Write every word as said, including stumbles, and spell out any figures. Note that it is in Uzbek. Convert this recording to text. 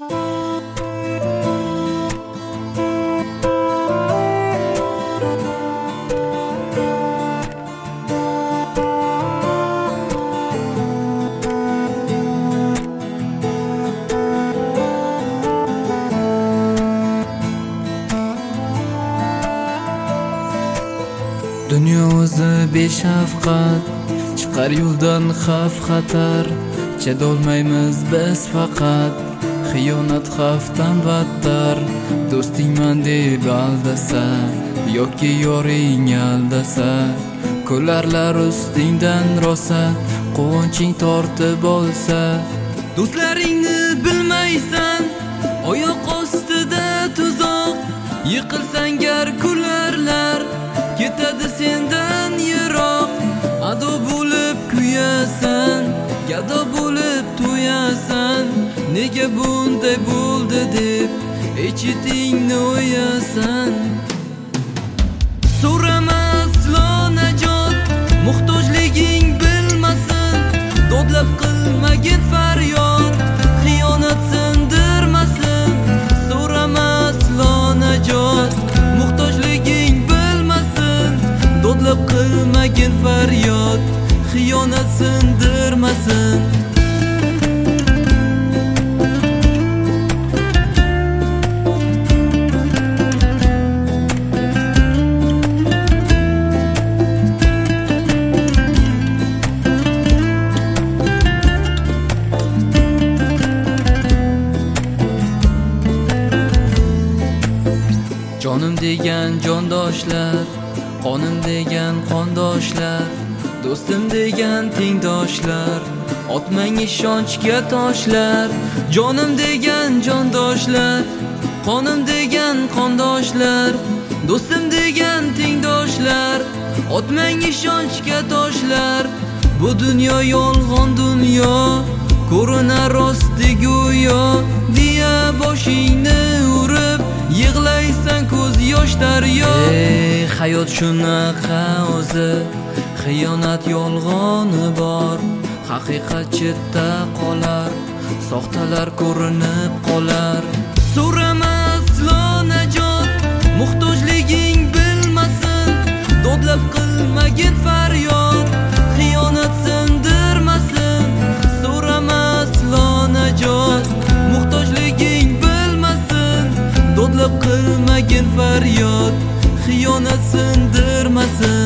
Dunyo o'zi beshafqat, chiqar yo'ldan xavf xatar. Chadolmaymiz biz faqat, xiyonat xavfdan battar. Do'stingman deb aldasa, yoki yoring aldasa, ko'larlar ustingdan rosa, quvonching tortib olsa. Do'stlaringni bilmaysan, oyoq ostida tuzoq, yiqilsang gar kularlar, ketadi sendan yiroq. Ado bo'lib kuyasan, gado bo'lib to'yasan, nega bunday bo'ldi deb ichitingni o'yasan. So'rama aslo najot, muhtojliging bilmasin, dodlab qilmagin faryod, xiyonat sindirmasin. So'rama aslo najot, muhtojliging bilmasin, dodlab qilmagin faryod, xiyonat sindirmasin. Jonim degan jondoshlar, qonim degan qondoshlar, do'stim degan tengdoshlar, otmang ishonchga toshlar. Jonim degan jondoshlar, qonim degan qondoshlar, do'stim degan tengdoshlar, otmang ishonchga toshlar. Bu dunyo yolg'on dunyo, ko'rinar rosti go'yo, deya boshingni urib yig'laysan ko'z yosh daryo. Ey hayot shunaqa o'zi, xiyonat yolg'oni bor, haqiqat chetda qolar, soxtalar ko'rinib qolar. So'rama aslo najot, muhtojliging bilmasin, dodlab qilmagin faryod, xiyonat sindirmasin. So'rama aslo najot, muhtojliging bilmasin, dodlab qilmagin faryod, xiyonat sindirmasin.